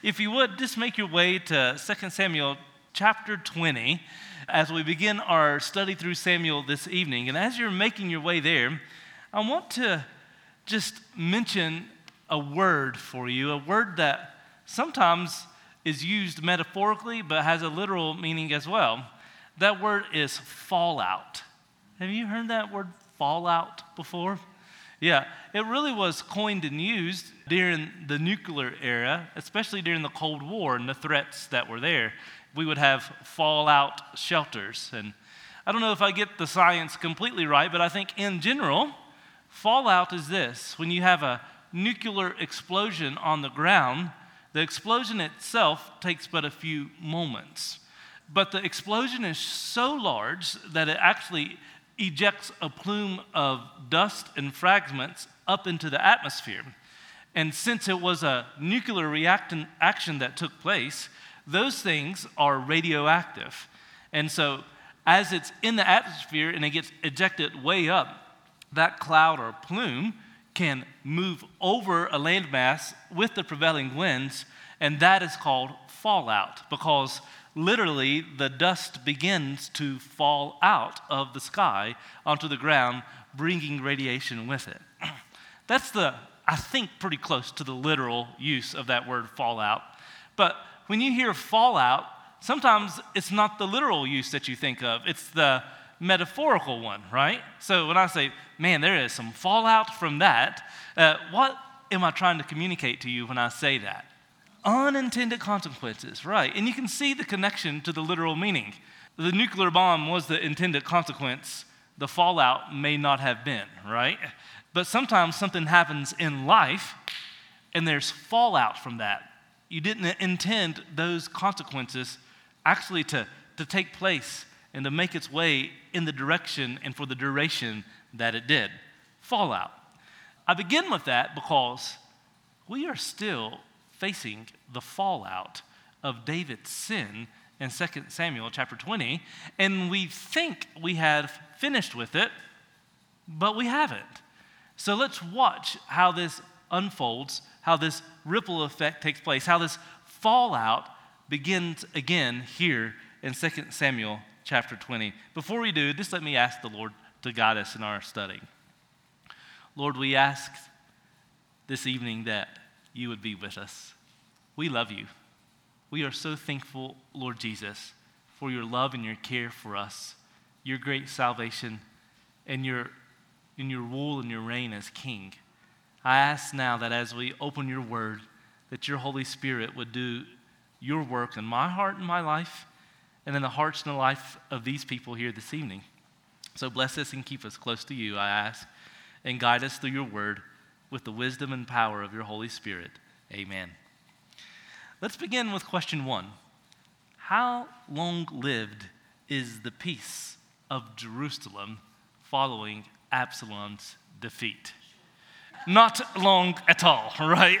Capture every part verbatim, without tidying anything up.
If you would, just make your way to Second Samuel chapter twenty as we begin our study through Samuel this evening. And as you're making your way there, I want to just mention a word for you, a word that sometimes is used metaphorically but has a literal meaning as well. That word is fallout. Have you heard that word fallout before? Yeah, it really was coined and used during the nuclear era, especially during the Cold War and the threats that were there. We would have fallout shelters. And I don't know if I get the science completely right, but I think in general, fallout is this. When you have a nuclear explosion on the ground, the explosion itself takes but a few moments. But the explosion is so large that it actually ejects a plume of dust and fragments up into the atmosphere. And since it was a nuclear reaction action that took place, those things are radioactive. And so as it's in the atmosphere and it gets ejected way up, that cloud or plume can move over a landmass with the prevailing winds, and that is called fallout, because literally the dust begins to fall out of the sky onto the ground, bringing radiation with it. That's the, I think, pretty close to the literal use of that word fallout. But when you hear fallout, sometimes it's not the literal use that you think of. It's the metaphorical one, right? So when I say, man, there is some fallout from that, uh, what am I trying to communicate to you when I say that? Unintended consequences, right? And you can see the connection to the literal meaning. The nuclear bomb was the intended consequence. The fallout may not have been, right? But sometimes something happens in life and there's fallout from that. You didn't intend those consequences actually to, to take place and to make its way in the direction and for the duration that it did. Fallout. I begin with that because we are still facing the fallout of David's sin in Second Samuel chapter twenty, and we think we have finished with it, but we haven't. So let's watch how this unfolds, how this ripple effect takes place, how this fallout begins again here in Second Samuel chapter twenty. Before we do, just let me ask the Lord to guide us in our study. Lord, we ask this evening that you would be with us. We love you. We are so thankful, Lord Jesus, for your love and your care for us, your great salvation, and your, and your rule and your reign as King. I ask now that as we open your word, that your Holy Spirit would do your work in my heart and my life, and in the hearts and the life of these people here this evening. So bless us and keep us close to you, I ask, and guide us through your word with the wisdom and power of your Holy Spirit. Amen. Let's begin with question one. How long-lived is the peace of Jerusalem following Absalom's defeat? Not long at all, right?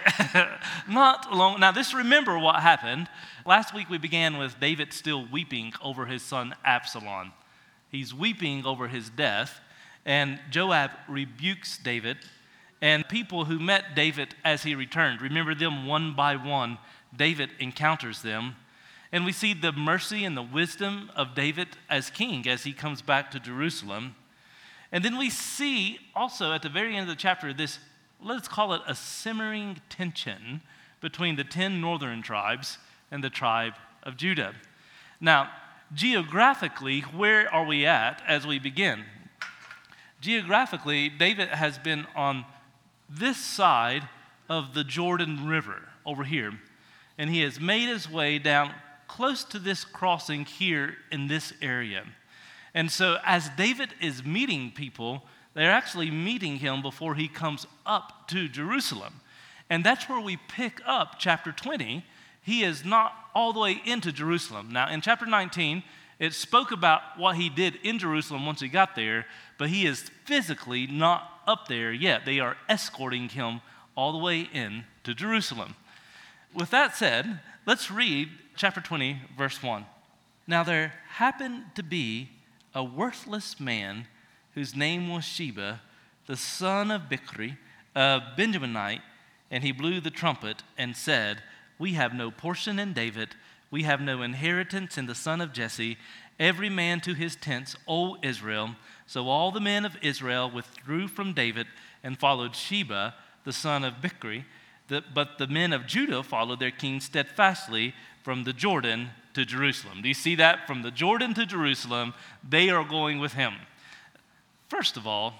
Not long. Now, just remember what happened. Last week we began with David still weeping over his son Absalom. He's weeping over his death, and Joab rebukes David, and people who met David as he returned, remember them one by one, David encounters them, and we see the mercy and the wisdom of David as king as he comes back to Jerusalem. And then we see also at the very end of the chapter this, let's call it a simmering tension between the ten northern tribes and the tribe of Judah. Now, geographically, where are we at as we begin? Geographically, David has been on this side of the Jordan River over here, and he has made his way down close to this crossing here in this area. And so as David is meeting people, they're actually meeting him before he comes up to Jerusalem. And that's where we pick up chapter twenty. He is not all the way into Jerusalem. Now, in chapter nineteen, it spoke about what he did in Jerusalem once he got there, but he is physically not up there yet. They are escorting him all the way in to Jerusalem. With that said, let's read chapter twenty, verse one. Now there happened to be a worthless man whose name was Sheba, the son of Bichri, a Benjaminite, and he blew the trumpet and said, We have no portion in David. We have no inheritance in the son of Jesse. Every man to his tents, O Israel. So all the men of Israel withdrew from David and followed Sheba, the son of Bichri. The, but the men of Judah followed their king steadfastly from the Jordan to Jerusalem. Do you see that? From the Jordan to Jerusalem, they are going with him. First of all,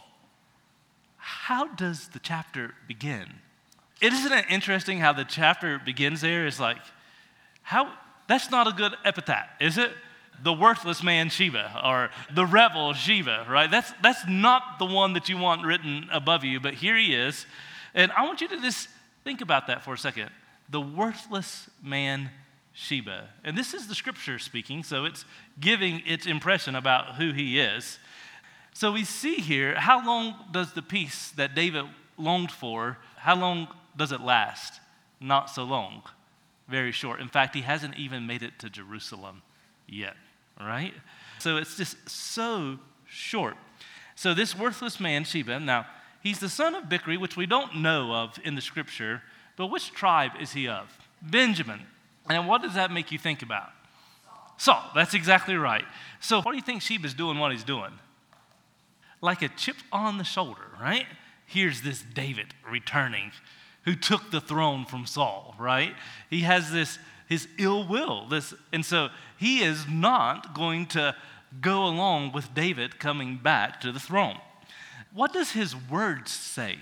how does the chapter begin? Isn't it interesting how the chapter begins there? It's like, how? That's not a good epithet, is it? The worthless man Sheba, or the rebel Sheba, right? That's, that's not the one that you want written above you, but here he is. And I want you to just think about that for a second. The worthless man Sheba. And this is the scripture speaking, so it's giving its impression about who he is. So we see here, how long does the peace that David longed for, how long does it last? Not so long. Very short. In fact, he hasn't even made it to Jerusalem yet, right? So it's just so short. So this worthless man, Sheba, now, he's the son of Bichri, which we don't know of in the scripture, but which tribe is he of? Benjamin. And what does that make you think about? Saul. That's exactly right. So what do you think Sheba's doing what he's doing? Like a chip on the shoulder, right? Here's this David returning who took the throne from Saul, right? He has this, his ill will. This, and so he is not going to go along with David coming back to the throne. What does his words say?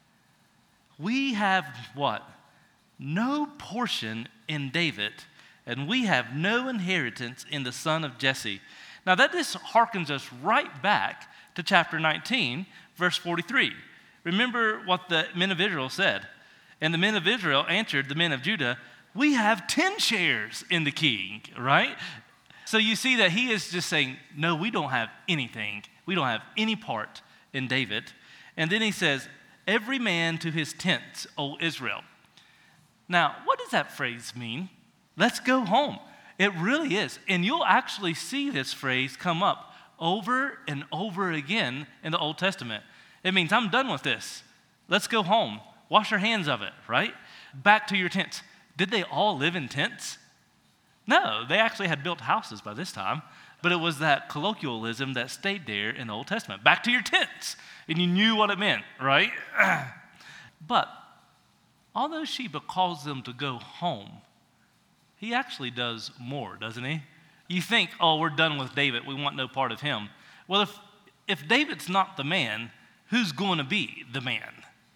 We have what? No portion in David, and we have no inheritance in the son of Jesse. Now that just harkens us right back to chapter nineteen, verse forty-three. Remember what the men of Israel said. And the men of Israel answered the men of Judah, we have ten shares in the king, right? So you see that he is just saying, no, we don't have anything. We don't have any part in David. And then he says, every man to his tents, O Israel. Now, what does that phrase mean? Let's go home. It really is. And you'll actually see this phrase come up over and over again in the Old Testament. It means I'm done with this. Let's go home. Wash your hands of it, right? Back to your tents. Did they all live in tents? No, they actually had built houses by this time, but it was that colloquialism that stayed there in the Old Testament. Back to your tents. And you knew what it meant, right? But although Sheba calls them to go home, he actually does more, doesn't he? You think, oh, we're done with David. We want no part of him. Well, if, if David's not the man, who's going to be the man?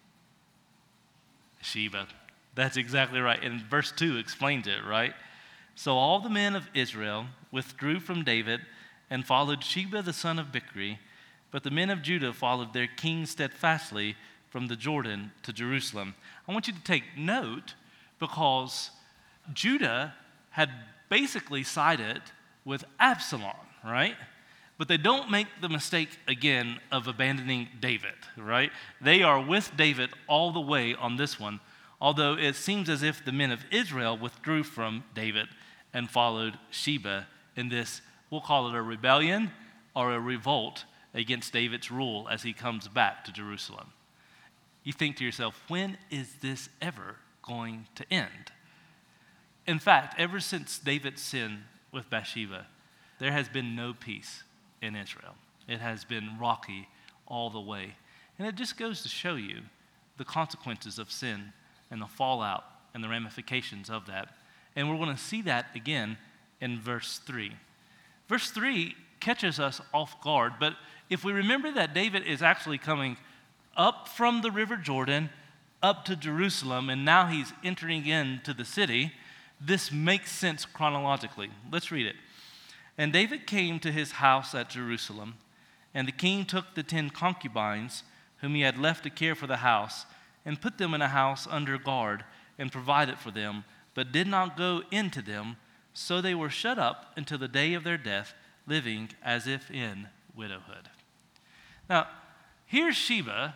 Sheba. That's exactly right. And verse two explains it, right? So all the men of Israel withdrew from David and followed Sheba the son of Bichri, but the men of Judah followed their king steadfastly from the Jordan to Jerusalem. I want you to take note because Judah had basically sided with Absalom, right? But they don't make the mistake again of abandoning David, right? They are with David all the way on this one, although it seems as if the men of Israel withdrew from David and followed Sheba in this, we'll call it a rebellion or a revolt against David's rule as he comes back to Jerusalem. You think to yourself, when is this ever going to end? In fact, ever since David's sin with Bathsheba, there has been no peace in Israel. It has been rocky all the way. And it just goes to show you the consequences of sin and the fallout and the ramifications of that. And we're going to see that again in verse three. Verse three catches us off guard, but if we remember that David is actually coming up from the river Jordan, up to Jerusalem, and now he's entering into the city, this makes sense chronologically. Let's read it. And David came to his house at Jerusalem, and the king took the ten concubines whom he had left to care for the house, and put them in a house under guard, and provided for them, but did not go into them. So they were shut up until the day of their death, living as if in widowhood. Now, here Sheba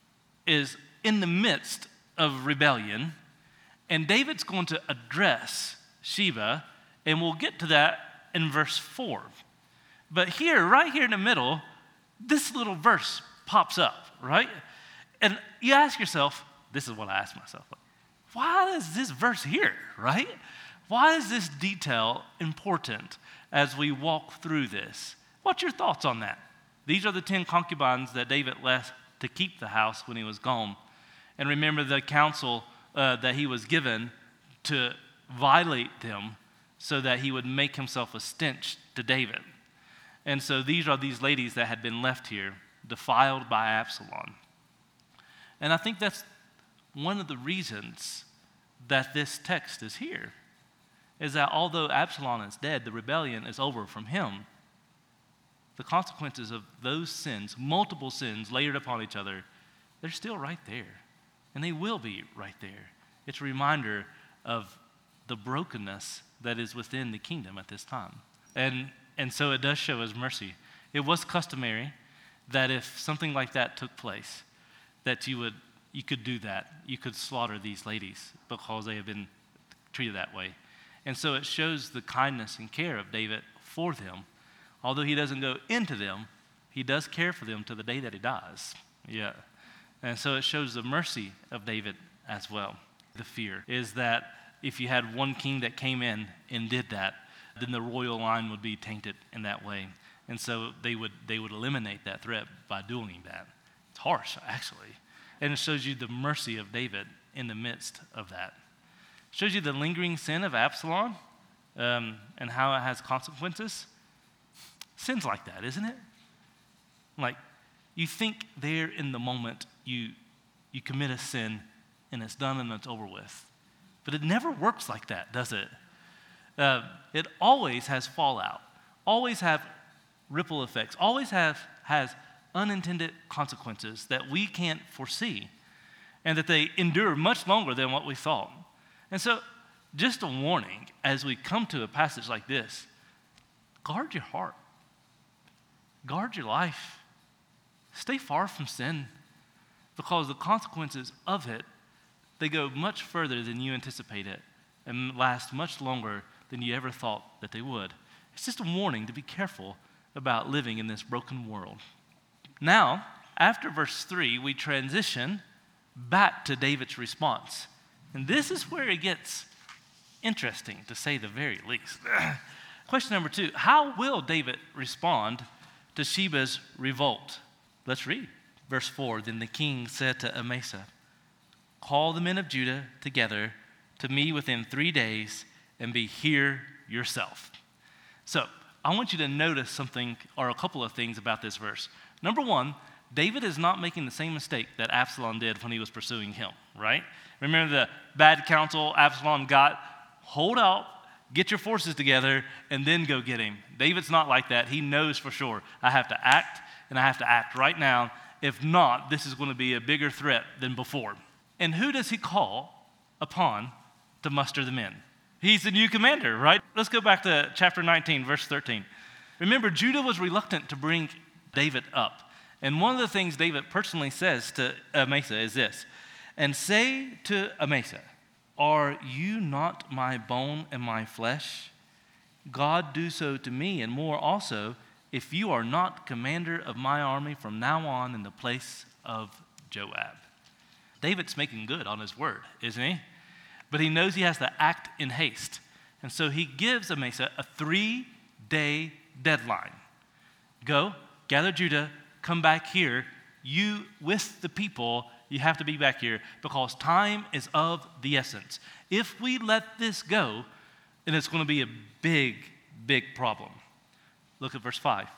is in the midst of rebellion, and David's going to address Sheba, and we'll get to that in verse four. But here, right here in the middle, this little verse pops up, right? And you ask yourself, this is what I ask myself, why is this verse here, right? Why is this detail important as we walk through this? What's your thoughts on that? These are the ten concubines that David left to keep the house when he was gone. And remember the counsel uh, that he was given to violate them so that he would make himself a stench to David. And so these are these ladies that had been left here, defiled by Absalom. And I think that's one of the reasons that this text is here, is that although Absalom is dead, the rebellion is over from him. The consequences of those sins, multiple sins layered upon each other, they're still right there. And they will be right there. It's a reminder of the brokenness that is within the kingdom at this time. And, and so it does show his mercy. It was customary that if something like that took place, that you would you could do that. You could slaughter these ladies because they have been treated that way. And so it shows the kindness and care of David for them. Although he doesn't go into them, he does care for them to the day that he dies. Yeah. And so it shows the mercy of David as well. The fear is that if you had one king that came in and did that, then the royal line would be tainted in that way. And so they would they would eliminate that threat by doing that. It's harsh, actually. And it shows you the mercy of David in the midst of that. It shows you the lingering sin of Absalom um, and how it has consequences. Sin's like that, isn't it? Like, you think there in the moment you you commit a sin and it's done and it's over with. But it never works like that, does it? Uh, it always has fallout, always have ripple effects, always have has unintended consequences that we can't foresee, and that they endure much longer than what we thought. And so, just a warning as we come to a passage like this, guard your heart, guard your life, stay far from sin, because the consequences of it, they go much further than you anticipated and last much longer than you ever thought that they would. It's just a warning to be careful about living in this broken world. Now, after verse three, we transition back to David's response. And this is where it gets interesting, to say the very least. Question number two, how will David respond to Sheba's revolt? Let's read. Verse four, then the king said to Amasa, call the men of Judah together to me within three days and be here yourself. So, I want you to notice something, or a couple of things about this verse. Number one, David is not making the same mistake that Absalom did when he was pursuing him, right? Remember the bad counsel Absalom got? Hold out, get your forces together, and then go get him. David's not like that. He knows for sure, I have to act, and I have to act right now. If not, this is going to be a bigger threat than before. And who does he call upon to muster the men? He's the new commander, right? Let's go back to chapter nineteen, verse thirteen. Remember, Judah was reluctant to bring David up. And one of the things David personally says to Amasa is this, and say to Amasa, are you not my bone and my flesh? God do so to me and more also, if you are not commander of my army from now on in the place of Joab. David's making good on his word, isn't he? But he knows he has to act in haste. And so he gives Amasa a three-day deadline. Go, gather Judah, come back here. You, with the people, you have to be back here because time is of the essence. If we let this go, then it's going to be a big, big problem. Look at verse five.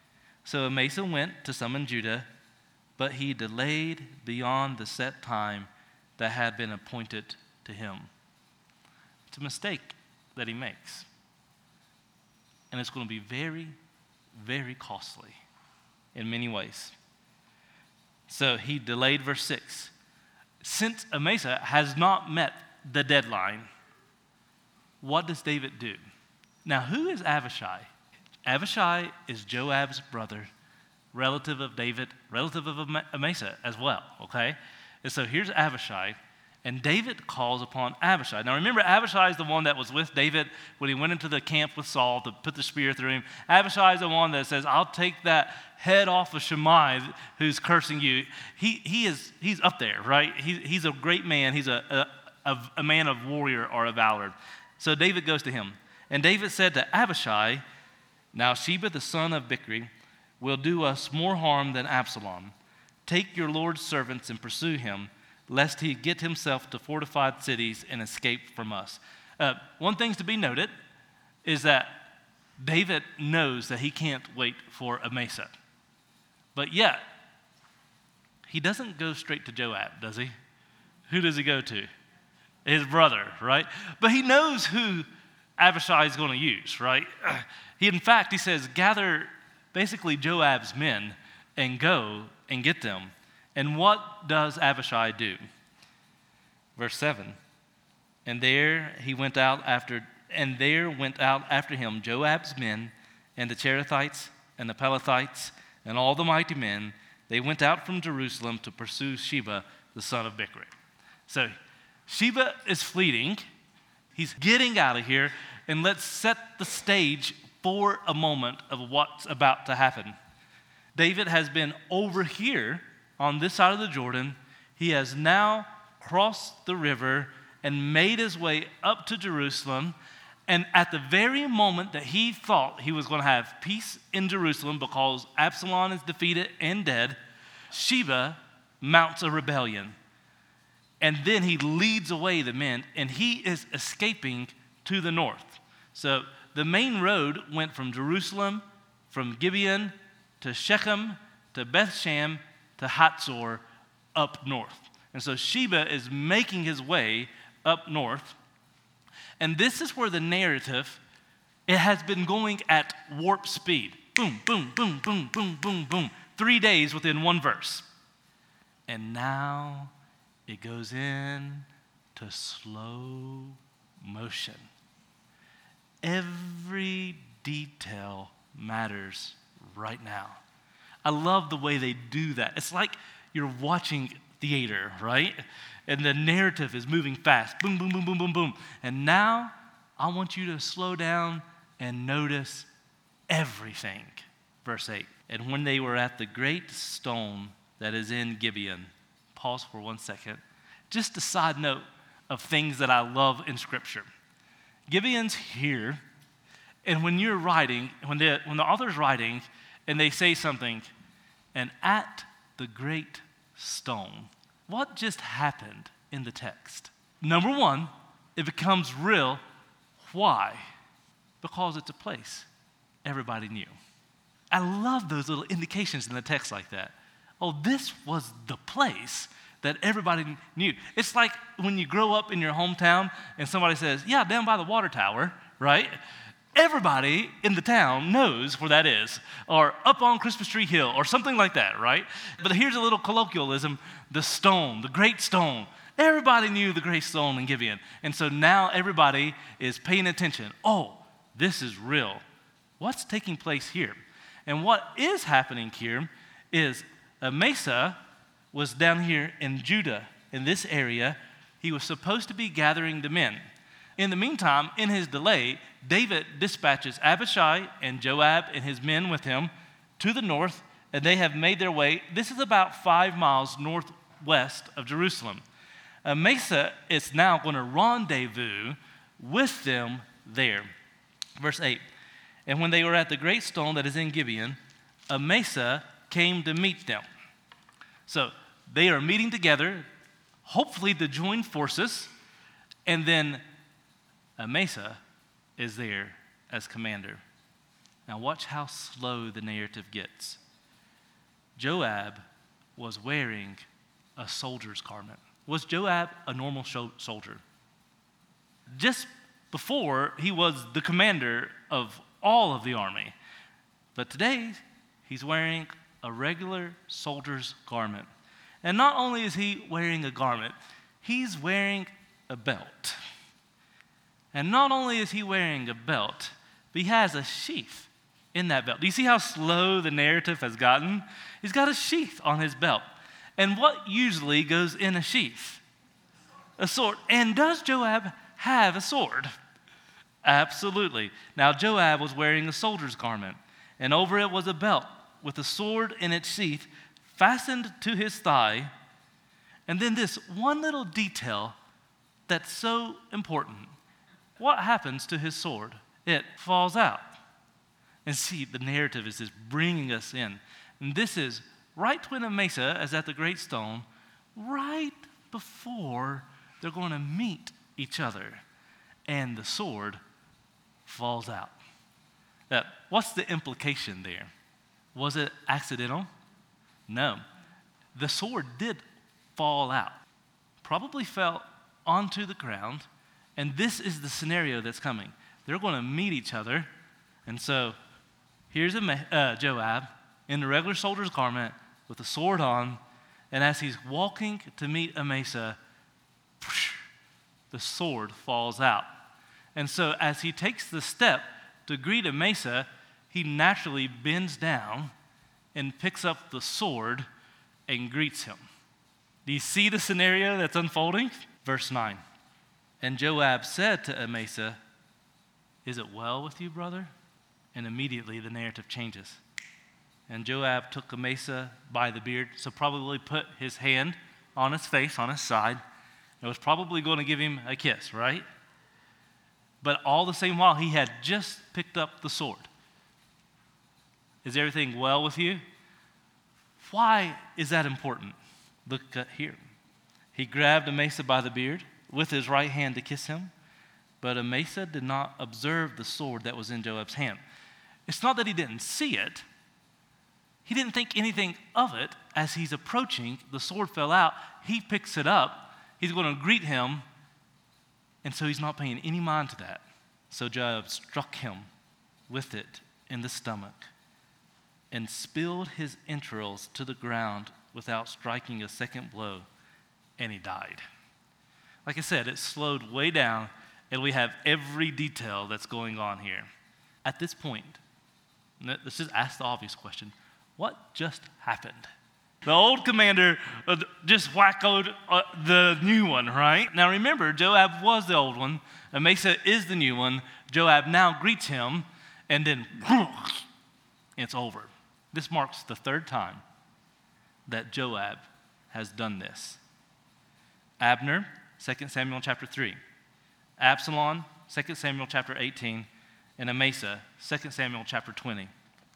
So Amasa went to summon Judah, but he delayed beyond the set time that had been appointed to him. It's a mistake that he makes. And it's going to be very, very costly in many ways. So he delayed verse six. Since Amasa has not met the deadline, what does David do? Now, who is Abishai? Abishai is Joab's brother, relative of David, relative of Amasa as well, okay? And so here's Abishai, and David calls upon Abishai. Now remember, Abishai is the one that was with David when he went into the camp with Saul to put the spear through him. Abishai is the one that says, I'll take that head off of Shammai who's cursing you. He he is he's up there, right? He, he's a great man. He's a, a of a man of warrior or of valor. So David goes to him. And David said to Abishai, now Sheba the son of Bichri will do us more harm than Absalom. Take your Lord's servants and pursue him, lest he get himself to fortified cities and escape from us. Uh, one thing to be noted is that David knows that he can't wait for Amasa. But yet, he doesn't go straight to Joab, does he? Who does he go to? His brother, right? But he knows who Abishai is going to use, right? He, in fact, he says, gather basically Joab's men and go and get them. And what does Abishai do? Verse seven. And there he went out after, and there went out after him Joab's men and the Cherethites and the Pelethites and all the mighty men. They went out from Jerusalem to pursue Sheba, the son of Bichri. So Sheba is fleeing. He's getting out of here, and let's set the stage for a moment of what's about to happen. David has been over here on this side of the Jordan. He has now crossed the river and made his way up to Jerusalem. And at the very moment that he thought he was going to have peace in Jerusalem because Absalom is defeated and dead, Sheba mounts a rebellion. And then he leads away the men, and he is escaping to the north. So the main road went from Jerusalem, from Gibeon to Shechem, to Bethshan, to Hatzor, up north. And so Sheba is making his way up north. And this is where the narrative, it has been going at warp speed. Boom, boom, boom, boom, boom, boom, boom. Three days within one verse. And now it goes in to slow motion. Every detail matters right now. I love the way they do that. It's like you're watching theater, right? And the narrative is moving fast. Boom, boom, boom, boom, boom, boom. And now I want you to slow down and notice everything. Verse eight. And when they were at the great stone that is in Gibeon, pause for one second. Just a side note of things that I love in Scripture. Gibeon's here, and when you're writing, when the, when the author's writing, and they say something, and at the great stone, what just happened in the text? Number one, it becomes real. Why? Because it's a place everybody knew. I love those little indications in the text like that. Oh, this was the place that everybody knew. It's like when you grow up in your hometown and somebody says, yeah, down by the water tower, right? Everybody in the town knows where that is, or up on Christmas Tree Hill, or something like that, right? But here's a little colloquialism, the stone, the great stone. Everybody knew the great stone in Gibeon. And so now everybody is paying attention. Oh, this is real. What's taking place here? And what is happening here is Amasa was down here in Judah, in this area. He was supposed to be gathering the men. In the meantime, in his delay, David dispatches Abishai and Joab and his men with him to the north, and they have made their way. This is about five miles northwest of Jerusalem. Amasa is now going to rendezvous with them there. Verse eight. And when they were at the great stone that is in Gibeon, Amasa came to meet them. So they are meeting together, hopefully to join forces, and then Amasa is there as commander. Now watch how slow the narrative gets. Joab was wearing a soldier's garment. Was Joab a normal soldier? Just before, he was the commander of all of the army. But today, he's wearing a regular soldier's garment. And not only is he wearing a garment, he's wearing a belt. And not only is he wearing a belt, but he has a sheath in that belt. Do you see how slow the narrative has gotten? He's got a sheath on his belt. And what usually goes in a sheath? A sword. And does Joab have a sword? Absolutely. Now Joab was wearing a soldier's garment, and over it was a belt with a sword in its sheath fastened to his thigh. And then this one little detail that's so important. What happens to his sword? It falls out. And see, the narrative is just bringing us in. And this is right when Amasa is at the great stone, right before they're going to meet each other. And the sword falls out. Now, what's the implication there? Was it accidental? No. The sword did fall out. Probably fell onto the ground. And this is the scenario that's coming. They're going to meet each other. And so here's a, uh, Joab in the regular soldier's garment with a sword on. And as he's walking to meet Amasa, the sword falls out. And so as he takes the step to greet Amasa, he naturally bends down and picks up the sword and greets him. Do you see the scenario that's unfolding? Verse nine. And Joab said to Amasa, "Is it well with you, brother?" And immediately the narrative changes. And Joab took Amasa by the beard, so probably put his hand on his face, on his side, and was probably going to give him a kiss, right? But all the same while, he had just picked up the sword. Is everything well with you? Why is that important? Look at here. He grabbed Amasa by the beard with his right hand to kiss him, but Amasa did not observe the sword that was in Joab's hand. It's not that he didn't see it. He didn't think anything of it. As he's approaching, the sword fell out. He picks it up. He's going to greet him, and so he's not paying any mind to that. So Joab struck him with it in the stomach and spilled his entrails to the ground without striking a second blow, and he died. Like I said, it slowed way down, and we have every detail that's going on here. At this point, let's just ask the obvious question. What just happened? The old commander just wackoed the new one, right? Now remember, Joab was the old one. Amasa is the new one. Joab now greets him, and then it's over. This marks the third time that Joab has done this. Abner, Second Samuel chapter three. Absalom, Second Samuel chapter eighteen. And Amasa, Second Samuel chapter twenty.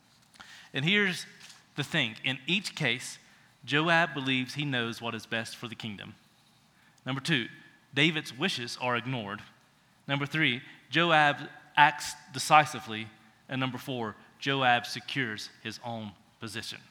And here's the thing. In each case, Joab believes he knows what is best for the kingdom. Number two, David's wishes are ignored. Number three, Joab acts decisively. And number four, Joab secures his own position.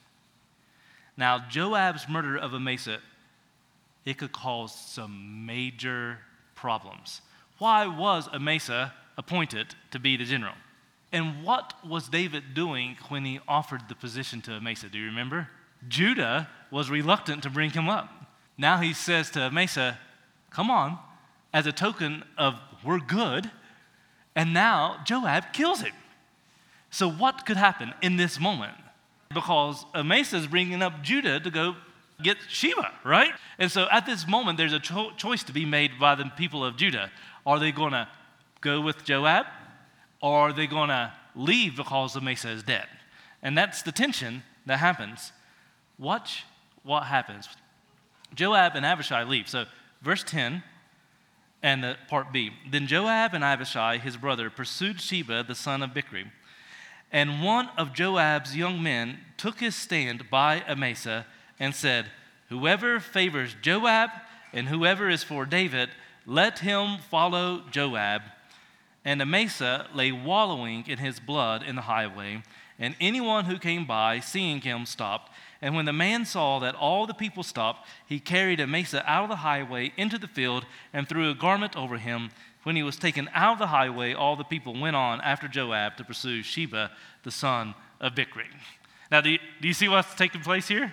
Now, Joab's murder of Amasa, it could cause some major problems. Why was Amasa appointed to be the general? And what was David doing when he offered the position to Amasa? Do you remember? Judah was reluctant to bring him up. Now he says to Amasa, come on, as a token of we're good. And now Joab kills him. So what could happen in this moment? Because Amasa is bringing up Judah to go get Sheba, right? And so at this moment, there's a cho- choice to be made by the people of Judah. Are they going to go with Joab? Or are they going to leave because Amasa is dead? And that's the tension that happens. Watch what happens. Joab and Abishai leave. So verse ten and the part B. Then Joab and Abishai, his brother, pursued Sheba, the son of Bichri. And one of Joab's young men took his stand by Amasa and said, whoever favors Joab and whoever is for David, let him follow Joab. And Amasa lay wallowing in his blood in the highway, and anyone who came by, seeing him, stopped. And when the man saw that all the people stopped, he carried Amasa out of the highway into the field and threw a garment over him. When he was taken out of the highway, all the people went on after Joab to pursue Sheba, the son of Bichri. Now, do you, do you see what's taking place here?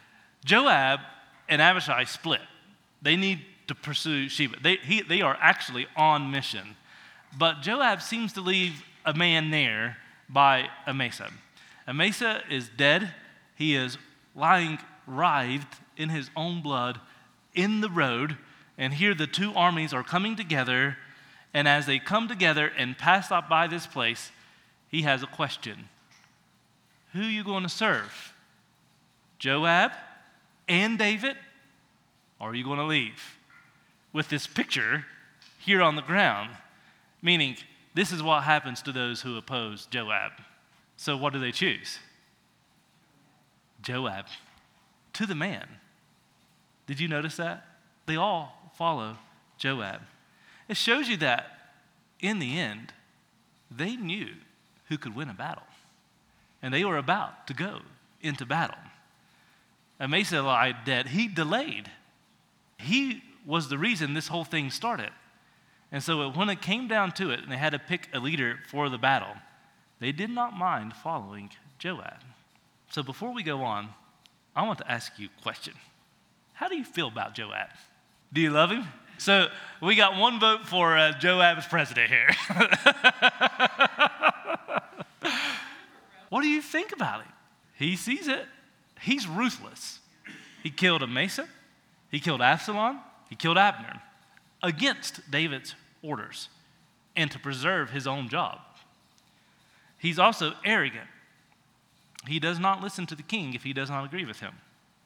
Joab and Abishai split. They need to pursue Sheba. They, he, they are actually on mission. But Joab seems to leave a man there by Amasa. Amasa is dead. He is lying writhed in his own blood in the road. And here the two armies are coming together. And as they come together and pass up by this place, he has a question. Who are you going to serve? Joab and David? Or are you going to leave? With this picture here on the ground. Meaning, this is what happens to those who oppose Joab. So what do they choose? Joab, to the man. Did you notice that? They all follow Joab. It shows you that in the end, they knew who could win a battle. And they were about to go into battle. Amasa lied that he delayed. He was the reason this whole thing started. And so when it came down to it and they had to pick a leader for the battle, they did not mind following Joab. So before we go on, I want to ask you a question. How do you feel about Joab? Do you love him? So we got one vote for uh, Joab as president here. What do you think about him? He sees it. He's ruthless. He killed Amasa. He killed Absalom. He killed Abner against David's orders and to preserve his own job. He's also arrogant. He does not listen to the king if he does not agree with him.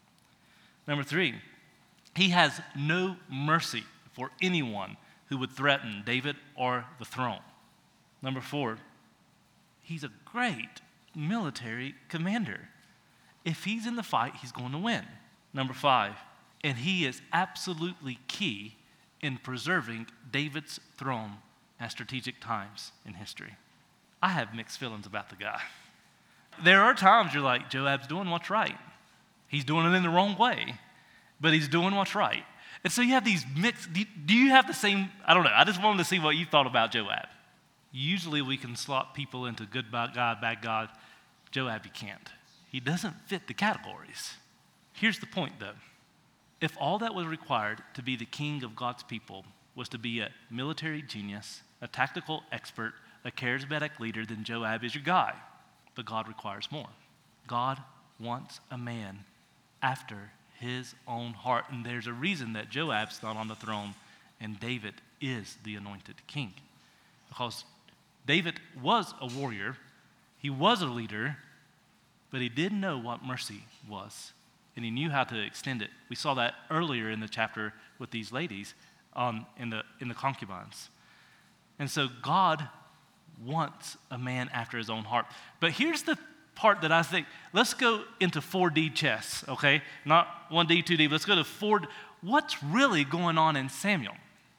Number three, he has no mercy for anyone who would threaten David or the throne. Number four, he's a great military commander. If he's in the fight, he's going to win. Number five, and he is absolutely key in preserving David's throne at strategic times in history. I have mixed feelings about the guy. There are times you're like, Joab's doing what's right. He's doing it in the wrong way, but he's doing what's right. And so you have these mixed, do you, do you have the same, I don't know, I just wanted to see what you thought about Joab. Usually we can slot people into good God, bad God. Joab, you can't. He doesn't fit the categories. Here's the point, though. If all that was required to be the king of God's people was to be a military genius, a tactical expert, a charismatic leader, then Joab is your guy. But God requires more. God wants a man after his own heart. And there's a reason that Joab's not on the throne and David is the anointed king. Because David was a warrior, he was a leader, but he did know what mercy was. And he knew how to extend it. We saw that earlier in the chapter with these ladies um, in the in the concubines. And so God wants a man after his own heart. But here's the part that I think, let's go into four D chess, okay? Not one D, two D, let's go to four D. What's really going on in Samuel?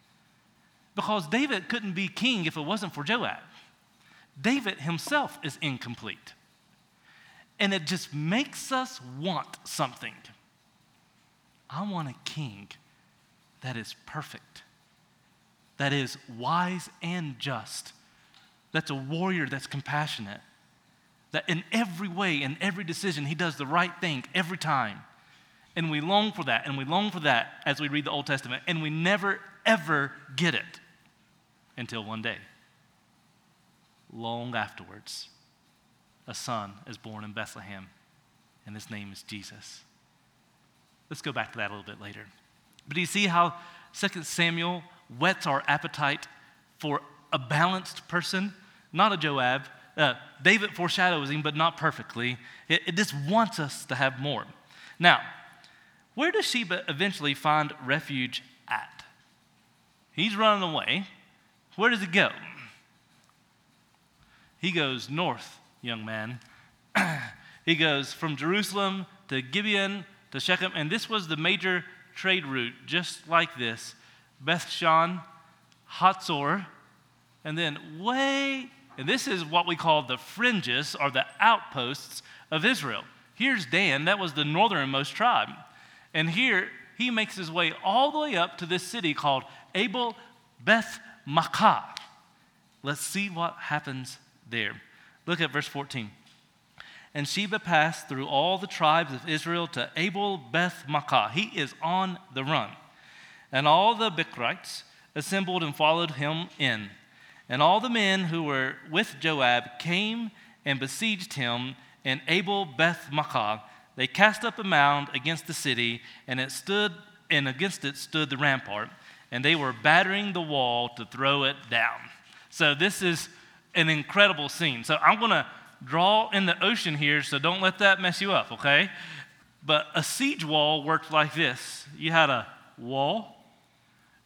Because David couldn't be king if it wasn't for Joab. David himself is incomplete. And it just makes us want something. I want a king that is perfect, that is wise and just, that's a warrior that's compassionate, that in every way, in every decision, he does the right thing every time. And we long for that, and we long for that as we read the Old Testament, and we never, ever get it until one day. Long afterwards, a son is born in Bethlehem, and his name is Jesus. Let's go back to that a little bit later. But do you see how Second Samuel whets our appetite for a balanced person? Not a Joab. Uh, David foreshadows him, but not perfectly. It, it just wants us to have more. Now, where does Sheba eventually find refuge at? He's running away. Where does he go? He goes north, young man. He goes from Jerusalem to Gibeon to Shechem, and this was the major trade route, just like this. Beth-shan, Hatzor, and then way, and this is what we call the fringes, or the outposts of Israel. Here's Dan, that was the northernmost tribe. And here, he makes his way all the way up to this city called Abel Beth Makkah. Let's see what happens there. Look at verse fourteen. And Sheba passed through all the tribes of Israel to Abel Beth Makkah. He is on the run. And all the Bichrites assembled and followed him in. And all the men who were with Joab came and besieged him in Abel Beth Makkah. They cast up a mound against the city, and it stood, and against it stood the rampart, and they were battering the wall to throw it down. So this is an incredible scene. So I'm going to draw in the ocean here, so don't let that mess you up, okay? But a siege wall worked like this. You had a wall,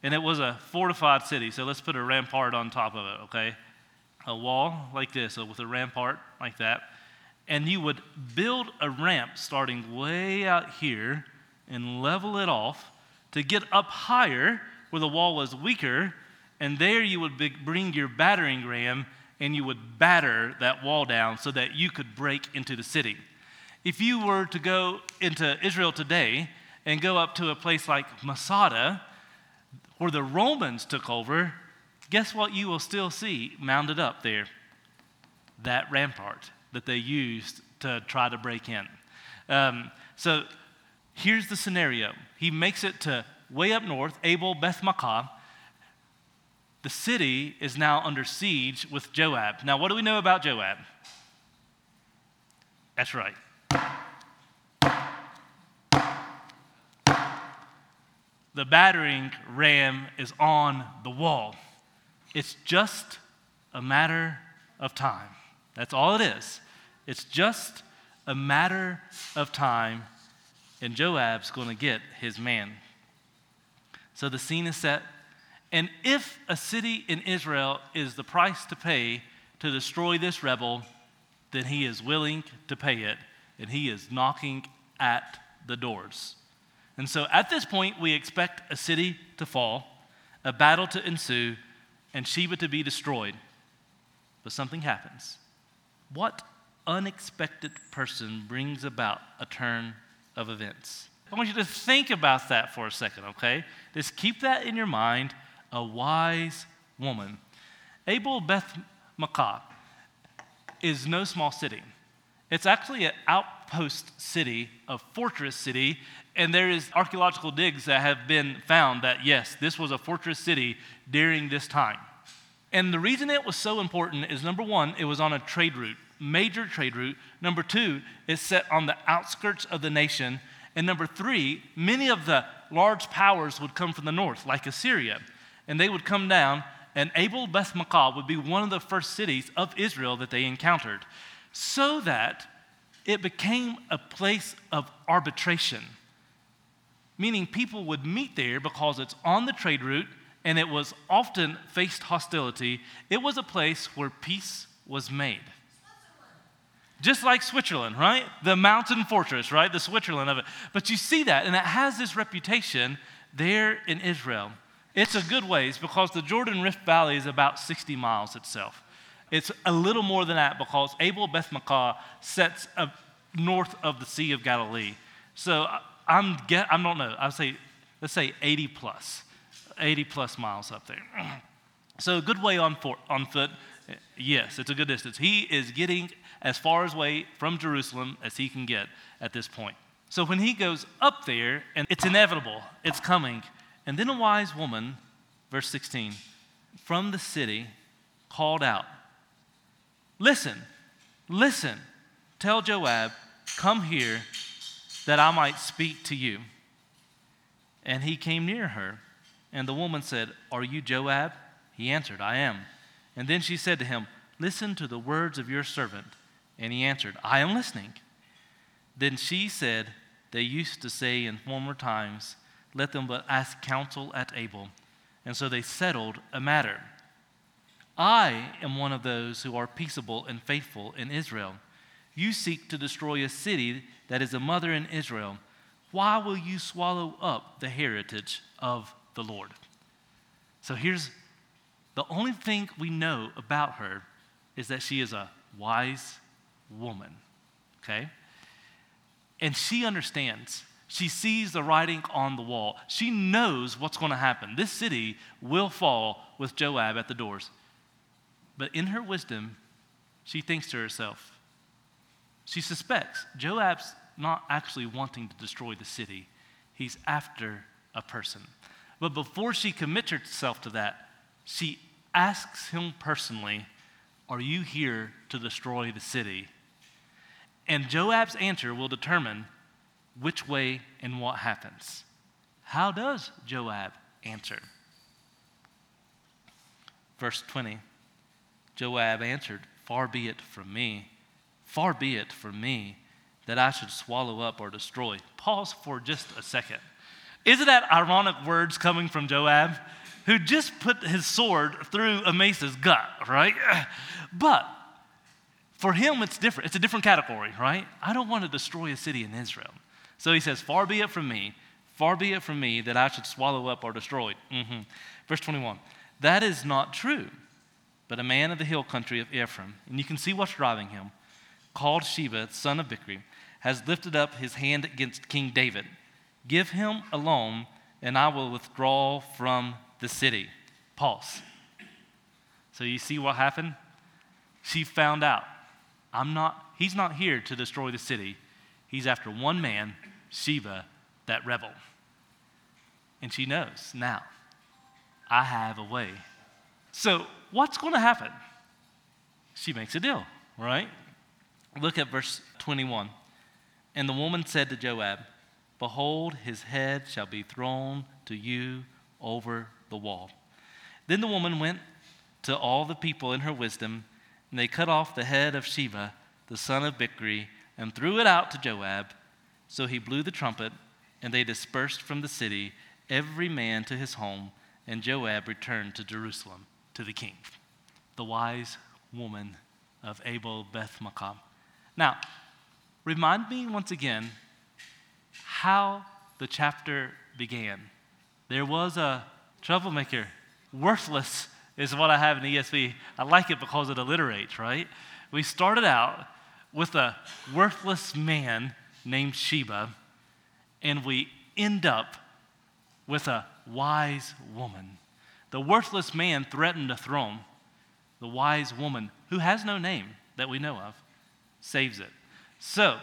And it was a fortified city. So let's put a rampart on top of it, okay? A wall like this, so with a rampart like that. And you would build a ramp starting way out here and level it off to get up higher where the wall was weaker. And there you would be, bring your battering ram and you would batter that wall down so that you could break into the city. If you were to go into Israel today and go up to a place like Masada, where the Romans took over, guess what you will still see mounted up there? That rampart that they used to try to break in. Um, so here's the scenario. He makes it to way up north, Abel Beth Makkah. The city is now under siege with Joab. Now, what do we know about Joab? That's right. The battering ram is on the wall. It's just a matter of time. That's all it is. It's just a matter of time, and Joab's going to get his man. So the scene is set. And if a city in Israel is the price to pay to destroy this rebel, then he is willing to pay it, and he is knocking at the doors. And so at this point, we expect a city to fall, a battle to ensue, and Sheba to be destroyed. But something happens. What unexpected person brings about a turn of events? I want you to think about that for a second, okay? Just keep that in your mind. A wise woman. Abel Beth Makkah is no small city. It's actually an outpost city, a fortress city, and there is archaeological digs that have been found that, yes, this was a fortress city during this time. And the reason it was so important is, number one, it was on a trade route, major trade route. Number two, it's set on the outskirts of the nation. And number three, many of the large powers would come from the north, like Assyria. And they would come down, and Abel Beth Makkah would be one of the first cities of Israel that they encountered, so that it became a place of arbitration, meaning people would meet there because it's on the trade route, and it was often faced hostility. It was a place where peace was made. Just like Switzerland, right? The mountain fortress, right? The Switzerland of it. But you see that, and it has this reputation there in Israel. It's a good ways because the Jordan Rift Valley is about sixty miles itself. It's a little more than that because Abel Beth Makkah sets up north of the Sea of Galilee. So I'm get, I don't know. I'd say let's say eighty plus, eighty plus miles up there. So a good way on for, on foot. Yes, it's a good distance. He is getting as far away from Jerusalem as he can get at this point. So when he goes up there, and it's inevitable, it's coming. And then a wise woman, verse sixteen, from the city called out, "Listen, listen, tell Joab, come here that I might speak to you." And he came near her, and the woman said, "Are you Joab?" He answered, "I am." And then she said to him, "Listen to the words of your servant." And he answered, "I am listening." Then she said, "They used to say in former times, 'Let them but ask counsel at Abel.' And so they settled a matter. I am one of those who are peaceable and faithful in Israel. You seek to destroy a city that is a mother in Israel. Why will you swallow up the heritage of the Lord?" So here's the only thing we know about her is that she is a wise woman, okay? And she understands. She sees the writing on the wall. She knows what's going to happen. This city will fall with Joab at the doors. But in her wisdom, she thinks to herself, she suspects Joab's not actually wanting to destroy the city. He's after a person. But before she commits herself to that, she asks him personally, "Are you here to destroy the city?" And Joab's answer will determine which way and what happens. How does Joab answer? Verse twenty, Joab answered, "Far be it from me, far be it from me that I should swallow up or destroy." Pause for just a second. Isn't that ironic words coming from Joab, who just put his sword through Amasa's gut, right? But for him, it's different. It's a different category, right? I don't want to destroy a city in Israel. So he says, far be it from me, far be it from me that I should swallow up or destroy. Mm-hmm. Verse twenty-one, that is not true, but a man of the hill country of Ephraim, and you can see what's driving him, called Sheba, son of Bichri, has lifted up his hand against King David. Give him alone, and I will withdraw from the city. Pause. So you see what happened? She found out. I'm not, he's not here to destroy the city. He's after one man, Sheba, that rebel. And she knows now, I have a way. So what's going to happen? She makes a deal, right? Look at verse twenty-one. And the woman said to Joab, behold, his head shall be thrown to you over the wall. Then the woman went to all the people in her wisdom, and they cut off the head of Sheba, the son of Bichri, and threw it out to Joab. So he blew the trumpet, and they dispersed from the city, every man to his home, and Joab returned to Jerusalem to the king. The wise woman of Abel Beth Maachah. Now, remind me once again how the chapter began. There was a troublemaker. Worthless is what I have in the E S V. I like it because it alliterates, right? We started out with a worthless man named Sheba, and we end up with a wise woman. The worthless man threatened a throne. The wise woman, who has no name that we know of, saves it. So,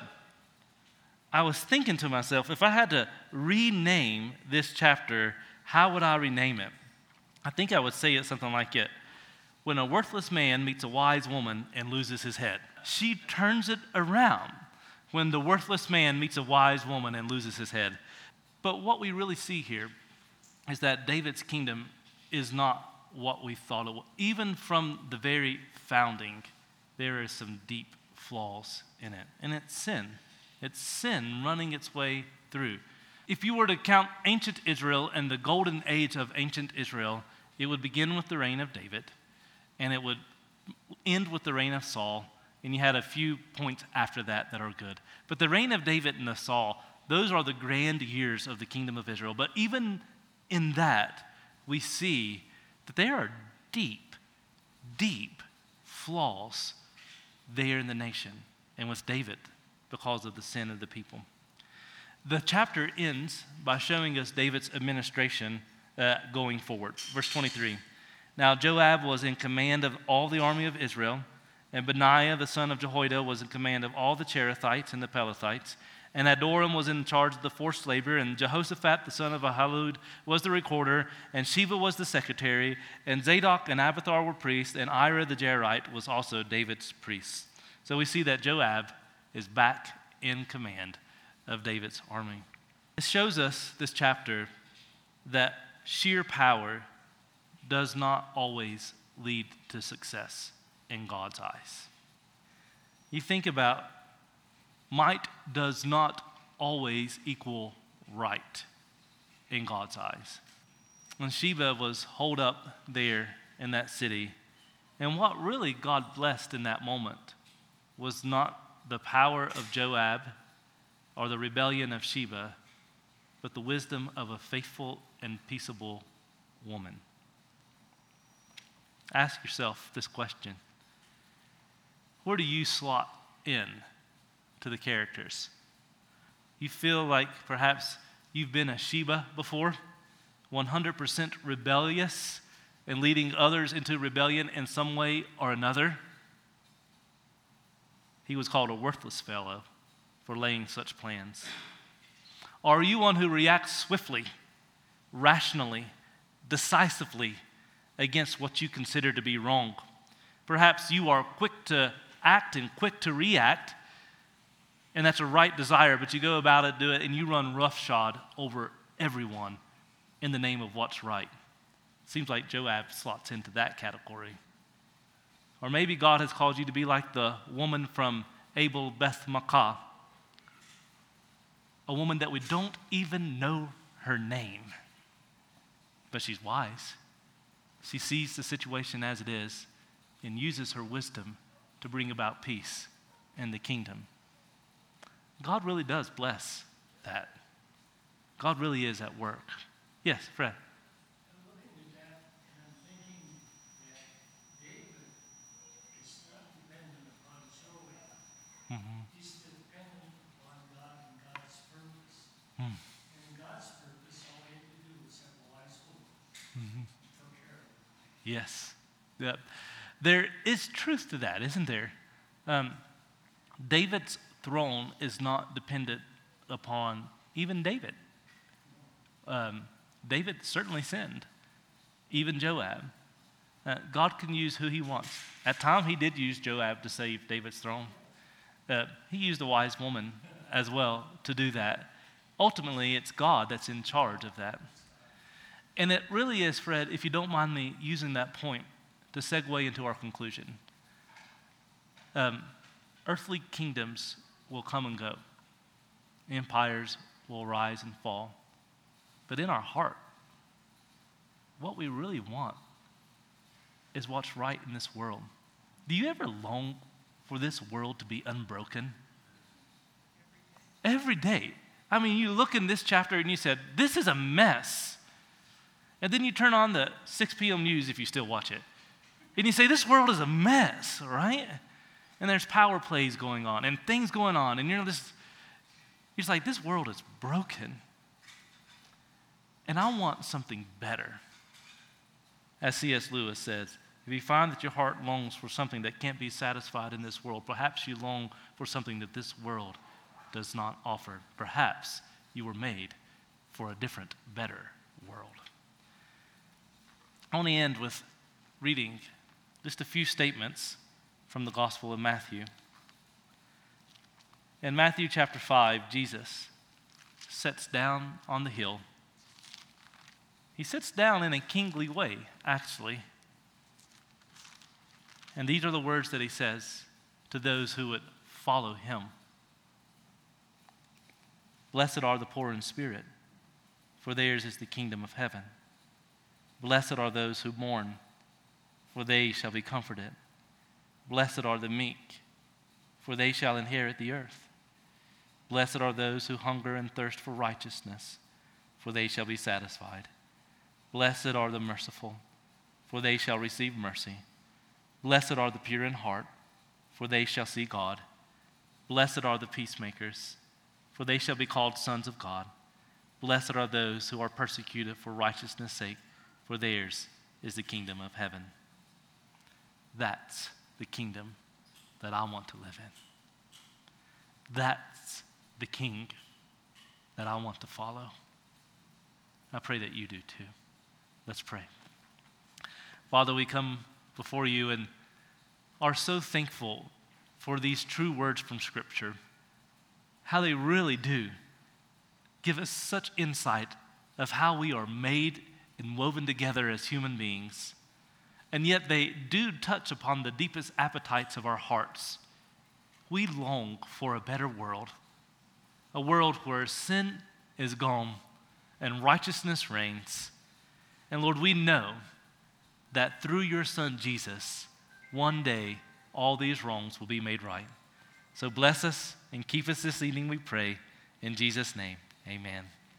I was thinking to myself, if I had to rename this chapter, how would I rename it? I think I would say it something like it. When a worthless man meets a wise woman and loses his head. She turns it around when the worthless man meets a wise woman and loses his head. But what we really see here is that David's kingdom is not what we thought it was. Even from the very founding, there is some deep flaws in it. And it's sin. It's sin running its way through. If you were to count ancient Israel and the golden age of ancient Israel, it would begin with the reign of David, and it would end with the reign of Saul, and you had a few points after that that are good. But the reign of David and the Saul, those are the grand years of the kingdom of Israel. But even in that, we see that there are deep, deep flaws there in the nation and with David because of the sin of the people. The chapter ends by showing us David's administration uh, going forward. Verse twenty-three. Now Joab was in command of all the army of Israel, and Benaiah the son of Jehoiada was in command of all the Cherethites and the Pelethites, and Adoram was in charge of the forced labor, and Jehoshaphat the son of Ahilud was the recorder, and Sheba was the secretary, and Zadok and Abiathar were priests, and Ira the Jairite was also David's priest. So we see that Joab is back in command of David's army. It shows us, this chapter, that sheer power does not always lead to success in God's eyes. You think about might does not always equal right in God's eyes. When Sheba was holed up there in that city, and what really God blessed in that moment was not the power of Joab or the rebellion of Sheba, but the wisdom of a faithful and peaceable woman. Ask yourself this question. Where do you slot in to the characters? You feel like perhaps you've been a Sheba before, one hundred percent rebellious and leading others into rebellion in some way or another. He was called a worthless fellow for laying such plans. Or are you one who reacts swiftly, rationally, decisively against what you consider to be wrong? Perhaps you are quick to act and quick to react, and that's a right desire, but you go about it, do it, and you run roughshod over everyone in the name of what's right. Seems like Joab slots into that category. Or maybe God has called you to be like the woman from Abel Beth Maachah, a woman that we don't even know her name. But she's wise. She sees the situation as it is and uses her wisdom to bring about peace in the kingdom. God really does bless that. God really is at work. Yes, Fred. I'm looking at that and I'm thinking that David is not dependent upon Joab. Mm-hmm. He's dependent upon God and God's purpose. Mm. And in God's purpose, all he had to do was have a wise woman. Mm-hmm. Took care of it. Yes. Yep. There is truth to that, isn't there? Um, David's throne is not dependent upon even David. Um, David certainly sinned, even Joab. Uh, God can use who he wants. At times, he did use Joab to save David's throne. Uh, he used a wise woman as well to do that. Ultimately, it's God that's in charge of that. And it really is, Fred, if you don't mind me using that point to segue into our conclusion. Um, earthly kingdoms will come and go. Empires will rise and fall. But in our heart, what we really want is what's right in this world. Do you ever long for this world to be unbroken? Every day. I mean, you look in this chapter and you said, this is a mess. And then you turn on the six p.m. news if you still watch it. And you say, this world is a mess, right? And there's power plays going on and things going on. And you're just, you're just like, this world is broken. And I want something better. As C S Lewis says, if you find that your heart longs for something that can't be satisfied in this world, perhaps you long for something that this world does not offer. Perhaps you were made for a different, better world. I want to end with reading just a few statements from the Gospel of Matthew. In Matthew chapter five, Jesus sits down on the hill. He sits down in a kingly way, actually. And these are the words that he says to those who would follow him. Blessed are the poor in spirit, for theirs is the kingdom of heaven. Blessed are those who mourn, for they shall be comforted. Blessed are the meek, for they shall inherit the earth. Blessed are those who hunger and thirst for righteousness, for they shall be satisfied. Blessed are the merciful, for they shall receive mercy. Blessed are the pure in heart, for they shall see God. Blessed are the peacemakers, for they shall be called sons of God. Blessed are those who are persecuted for righteousness' sake, for theirs is the kingdom of heaven. That's the kingdom that I want to live in. That's the king that I want to follow. I pray that you do too. Let's pray. Father, we come before you and are so thankful for these true words from Scripture, how they really do give us such insight of how we are made and woven together as human beings. And yet they do touch upon the deepest appetites of our hearts. We long for a better world, a world where sin is gone and righteousness reigns. And Lord, we know that through your Son Jesus, one day all these wrongs will be made right. So bless us and keep us this evening, we pray. In Jesus' name, amen.